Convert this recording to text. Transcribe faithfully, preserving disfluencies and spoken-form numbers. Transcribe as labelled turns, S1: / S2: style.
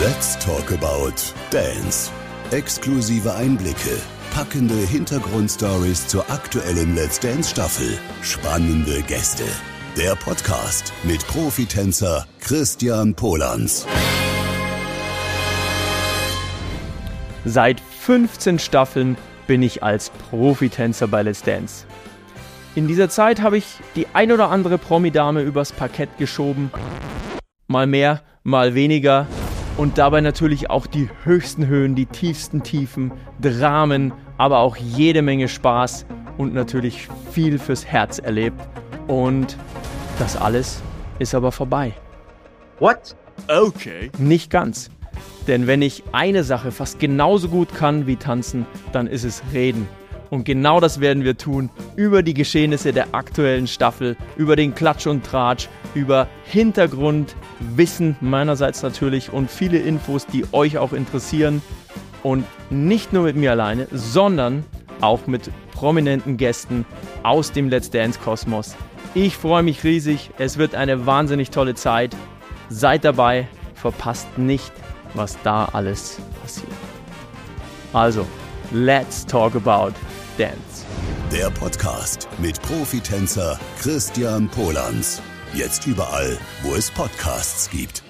S1: Let's Talk About Dance. Exklusive Einblicke, packende Hintergrundstories zur aktuellen Let's Dance Staffel, spannende Gäste. Der Podcast mit Profitänzer Christian Polans.
S2: Seit fünfzehn Staffeln bin ich als Profitänzer bei Let's Dance. In dieser Zeit habe ich die ein oder andere Promi-Dame übers Parkett geschoben. Mal mehr, mal weniger. Und dabei natürlich auch die höchsten Höhen, die tiefsten Tiefen, Dramen, aber auch jede Menge Spaß und natürlich viel fürs Herz erlebt. Und das alles ist aber vorbei.
S3: What?
S2: Okay. Nicht ganz. Denn wenn ich eine Sache fast genauso gut kann wie tanzen, dann ist es reden. Und genau das werden wir tun über die Geschehnisse der aktuellen Staffel, über den Klatsch und Tratsch, über Hintergrundwissen meinerseits natürlich und viele Infos, die euch auch interessieren. Und nicht nur mit mir alleine, sondern auch mit prominenten Gästen aus dem Let's Dance Kosmos. Ich freue mich riesig, es wird eine wahnsinnig tolle Zeit. Seid dabei, verpasst nicht, was da alles passiert. Also, let's talk about Dance.
S1: Der Podcast mit Profitänzer Christian Polans. Jetzt überall, wo es Podcasts gibt.